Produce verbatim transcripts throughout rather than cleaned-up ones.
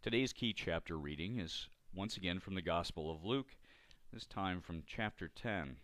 Today's key chapter reading is once again from the Gospel of Luke, this time from chapter ten.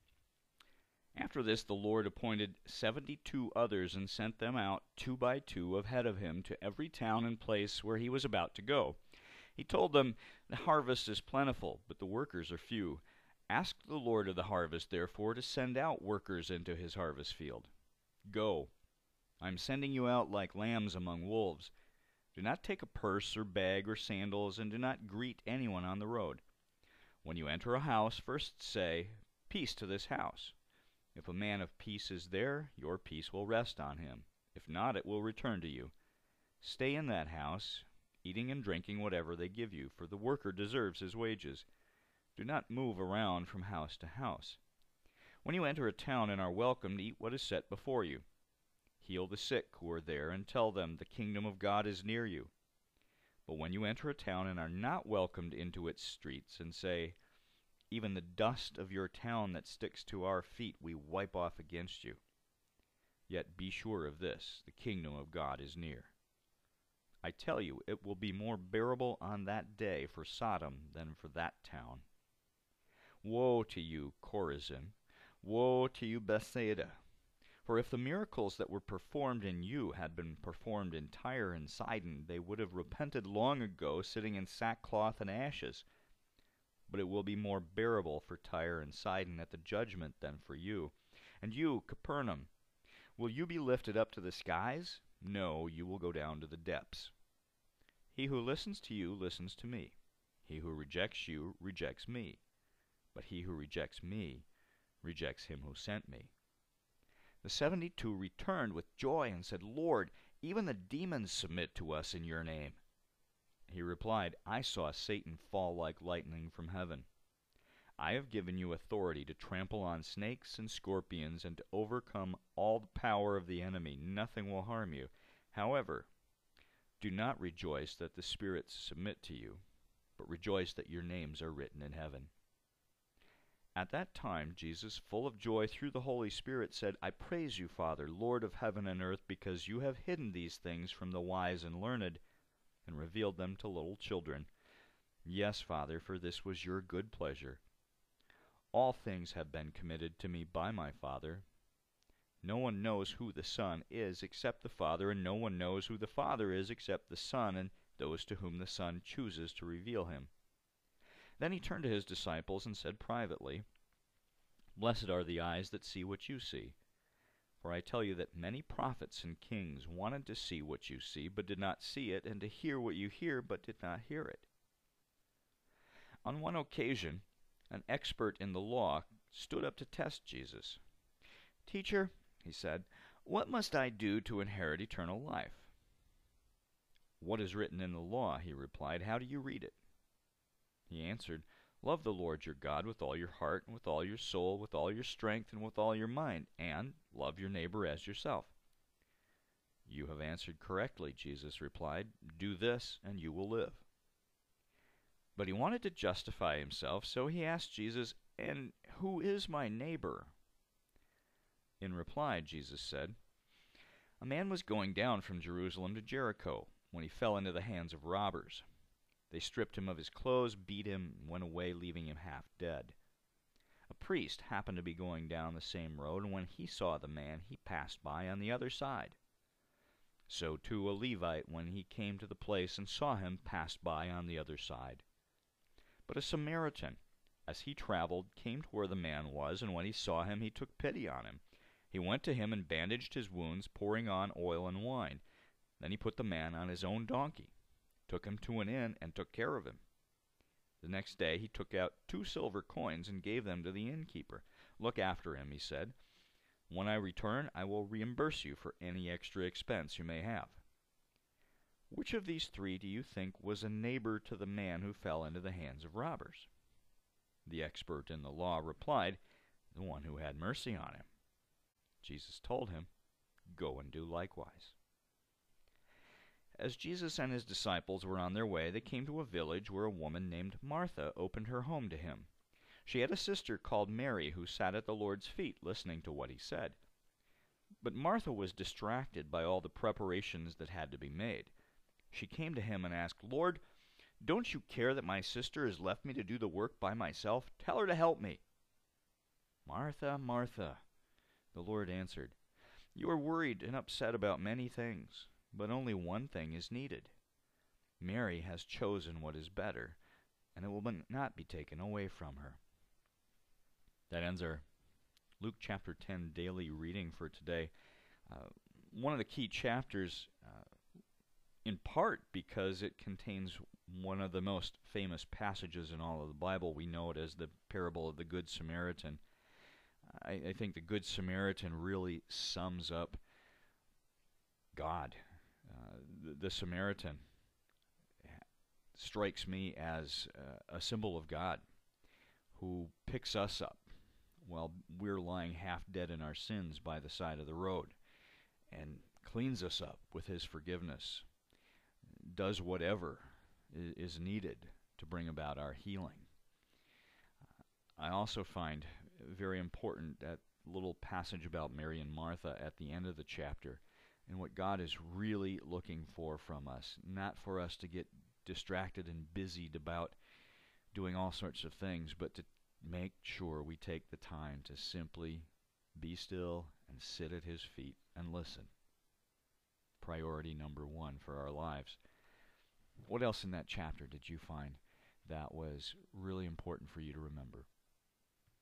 After this, the Lord appointed seventy-two others and sent them out two by two ahead of him to every town and place where he was about to go. He told them, "The harvest is plentiful, but the workers are few. Ask the Lord of the harvest, therefore, to send out workers into his harvest field. Go, I am sending you out like lambs among wolves. Do not take a purse or bag or sandals, and do not greet anyone on the road. When you enter a house, first say, 'Peace to this house.' If a man of peace is there, your peace will rest on him. If not, it will return to you. Stay in that house, eating and drinking whatever they give you, for the worker deserves his wages. Do not move around from house to house. When you enter a town and are welcomed, eat what is set before you. Heal the sick who are there, and tell them the kingdom of God is near you. But when you enter a town and are not welcomed into its streets, and say, 'Even the dust of your town that sticks to our feet we wipe off against you,' yet be sure of this, the kingdom of God is near. I tell you, it will be more bearable on that day for Sodom than for that town. Woe to you, Chorazin! Woe to you, Bethsaida! For if the miracles that were performed in you had been performed in Tyre and Sidon, they would have repented long ago, sitting in sackcloth and ashes. But it will be more bearable for Tyre and Sidon at the judgment than for you. And you, Capernaum, will you be lifted up to the skies? No, you will go down to the depths. He who listens to you listens to me. He who rejects you rejects me. But he who rejects me rejects him who sent me." The seventy-two returned with joy and said, "Lord, even the demons submit to us in your name." He replied, "I saw Satan fall like lightning from heaven. I have given you authority to trample on snakes and scorpions and to overcome all the power of the enemy. Nothing will harm you. However, do not rejoice that the spirits submit to you, but rejoice that your names are written in heaven." At that time, Jesus, full of joy through the Holy Spirit, said, "I praise you, Father, Lord of heaven and earth, because you have hidden these things from the wise and learned, and revealed them to little children. Yes, Father, for this was your good pleasure. All things have been committed to me by my Father. No one knows who the Son is except the Father, and no one knows who the Father is except the Son, and those to whom the Son chooses to reveal him." Then he turned to his disciples and said privately, "Blessed are the eyes that see what you see. For I tell you that many prophets and kings wanted to see what you see, but did not see it, and to hear what you hear, but did not hear it." On one occasion, an expert in the law stood up to test Jesus. "Teacher," he said, "what must I do to inherit eternal life?" "What is written in the law?" he replied. "How do you read it?" He answered, "Love the Lord your God with all your heart, and with all your soul, with all your strength, and with all your mind, and love your neighbor as yourself." "You have answered correctly," Jesus replied. "Do this, and you will live." But he wanted to justify himself, so he asked Jesus, "And who is my neighbor?" In reply, Jesus said, "A man was going down from Jerusalem to Jericho when he fell into the hands of robbers. They stripped him of his clothes, beat him, and went away, leaving him half dead. A priest happened to be going down the same road, and when he saw the man, he passed by on the other side. So too a Levite, when he came to the place and saw him, passed by on the other side. But a Samaritan, as he traveled, came to where the man was, and when he saw him, he took pity on him. He went to him and bandaged his wounds, pouring on oil and wine. Then he put the man on his own donkey, took him to an inn, and took care of him. The next day he took out two silver coins and gave them to the innkeeper. 'Look after him,' he said. 'When I return, I will reimburse you for any extra expense you may have.' Which of these three do you think was a neighbor to the man who fell into the hands of robbers?" The expert in the law replied, "The one who had mercy on him." Jesus told him, "Go and do likewise." As Jesus and his disciples were on their way, they came to a village where a woman named Martha opened her home to him. She had a sister called Mary who sat at the Lord's feet listening to what he said. But Martha was distracted by all the preparations that had to be made. She came to him and asked, "Lord, don't you care that my sister has left me to do the work by myself? Tell her to help me." "Martha, Martha," the Lord answered, "you are worried and upset about many things, but only one thing is needed. Mary has chosen what is better, and it will not be taken away from her." That ends our Luke chapter ten daily reading for today. Uh, one of the key chapters, uh, in part because it contains one of the most famous passages in all of the Bible. We know it as the parable of the Good Samaritan. I, I think the Good Samaritan really sums up God. Uh, the, the Samaritan strikes me as uh, a symbol of God who picks us up while we're lying half dead in our sins by the side of the road and cleans us up with his forgiveness, does whatever is needed to bring about our healing. I also find very important that little passage about Mary and Martha at the end of the chapter, and what God is really looking for from us, not for us to get distracted and busied about doing all sorts of things, but to make sure we take the time to simply be still and sit at his feet and listen. Priority number one for our lives. What else in that chapter did you find that was really important for you to remember?